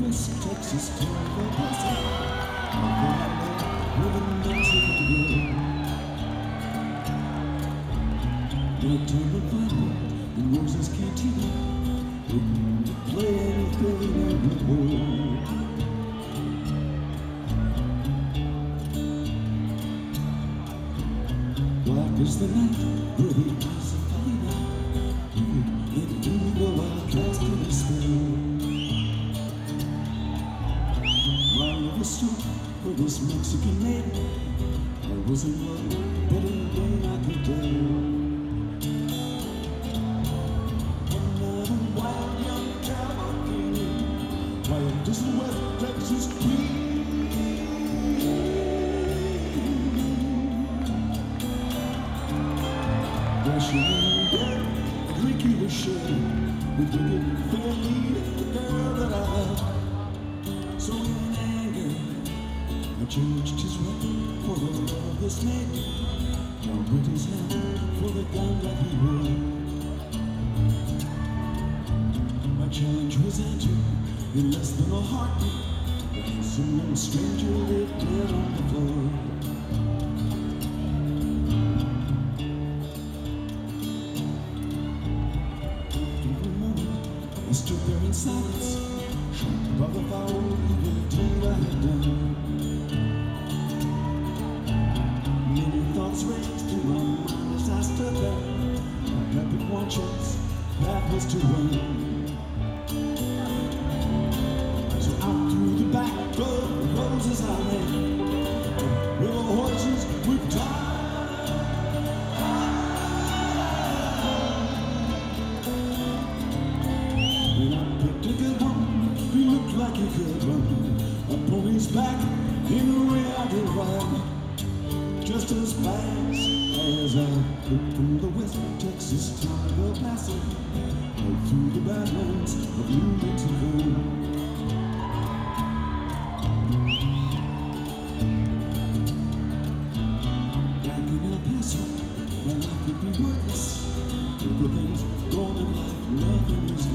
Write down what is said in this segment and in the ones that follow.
West Texas town for passing. Although I love living the world. No time to find me in Rose's Cantina. Looking to play anything in the world. Black is the night where the eyes are falling out. And evil outcast in the spell. My love is strong for this Mexican lady. I was in love better than I could tell. Just the West Texas Queen. Rushing in there, a drink you were sharing. We did it fairly, the girl that I love. So in anger, I changed his right for the love of this man. I put his hand for the gun that he wore. My challenge was answered in less than a heartbeat. The handsome stranger lived dead on the floor. For a moment, I stood there in silence, shocked by the foul evil deed I had done. Many thoughts raced through my mind as I stood there. I had but one chance, that was to run. Back door, the roses I ran, where the horses would die. When I picked a good one, he looked like he could run upon his back in a way I did ride, just as fast as I could from the West Texas town of El Paso, right through the badlands of New Mexico. My life could be worthless. Everything's gone in life, nothing is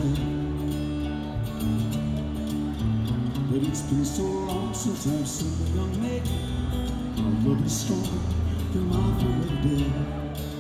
left. But it's been so long since I've seen a young maid. My love is stronger than my fear of death.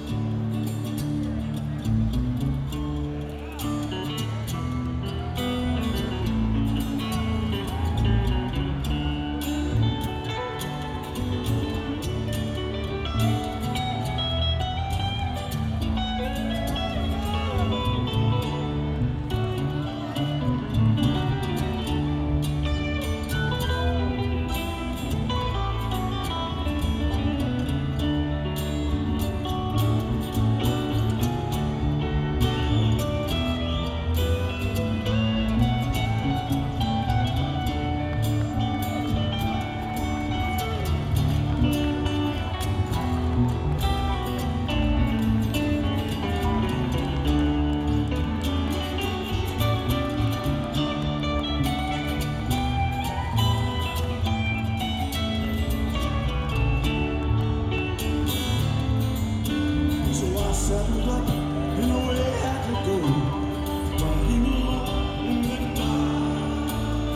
Settled up in a way I had to go, riding along in the dark.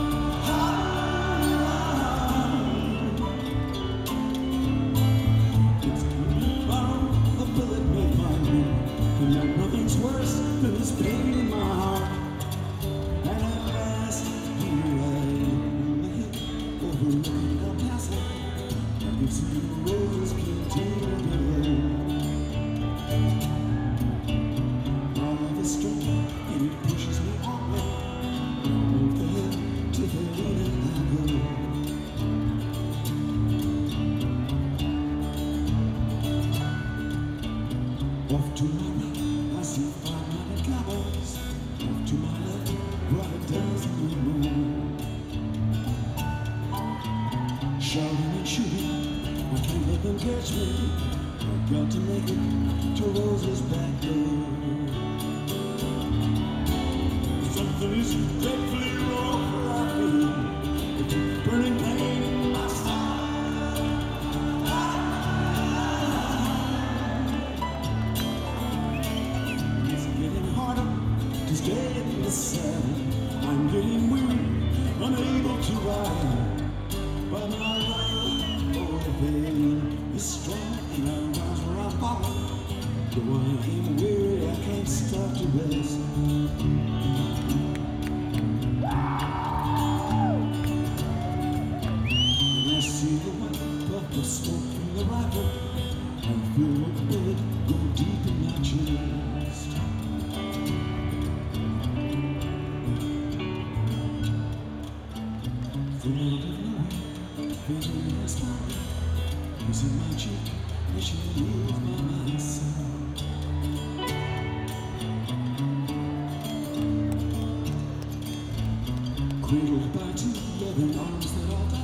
It's coming down, the bullet made my wound, and now nothing's worse than this pain in my heart. And at last, here I am on the hill overlooking El Paso. I can see the roses continue to blow. And it pushes me onward, from the hill to the winner I go. Off to my right, I see 500 cowboys. Off to my left, right a dozen more. Shouting and shooting, I can't let them catch me. I've got to make it to Rose's back door. Something is dreadfully wrong where I feel. It's a burning pain in my side. It's getting harder to stay in the saddle. I'm getting weary unable to ride. But my love for the pain is strong, and I rise where I fall. Though I am weary, I can't stop to rest. And I see the white puff of smoke from the rifle, and feel a bullet go deep in my chest. From out of nowhere, faintly a smile is in my cheek, and she kneels by my side. Cradled by two loving arms that are